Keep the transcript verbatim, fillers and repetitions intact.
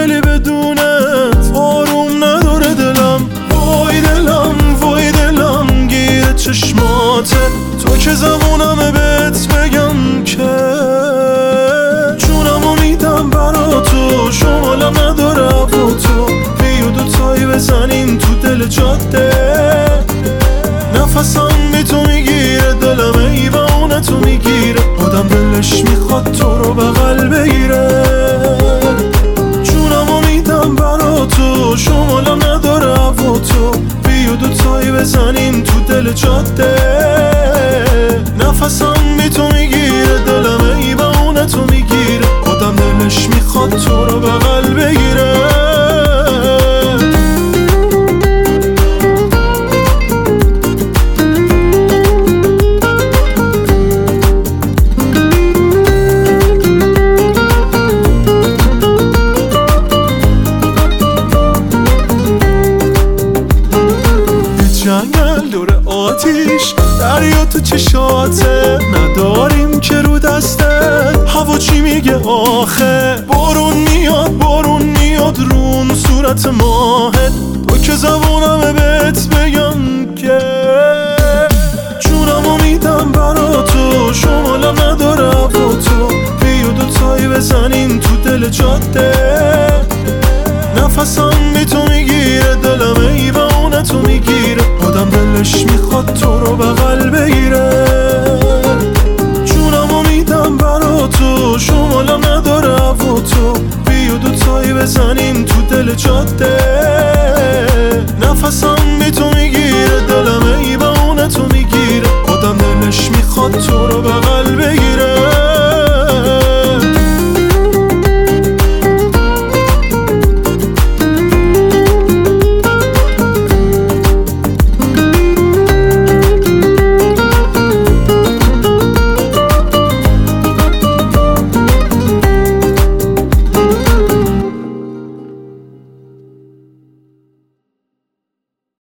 خیلی بدونت آروم نداره دلم. وای دلم وای دلم گیر چشماته، تو که زبونمه بهت بگم که جونمو میدم برا تو، شمالم نداره با تو. بیا دوتایی بزنیم تو دل جاده، نفسم بی تو میگیره، دلم ایوانه تو میگیره، آدم دلش میخواد تو رو بغل بگیره. جونمو میدم برا تو، شمالم نداره با تو. بیا دوتایی بزنیم تو دل جاده، نفسم بی تو میگیره، دلم ایوانه تو میگیره، آدم دلش میخواد تو رو بغل بگیره. جنگل دور آتیش، دریا تو چشاته، نداریم که رو دستت هوا چی میگه آخه. بارون میاد بارون میاد رون صورت ماهت، تو که زبونمه بهت بگم که جونمو میدم برا تو، شمالم نداره با تو. بیا دوتایی بزنیم تو دل جاده، نفسم بی تو میگیره، دلم ایوانه تو میگیره، آدم دلش میخواد تو رو بغل بگیره. جونمو میدم برا تو، شمالم نداره با تو. بیا دوتایی بزنیم تو دل جاده، نفسم بی تو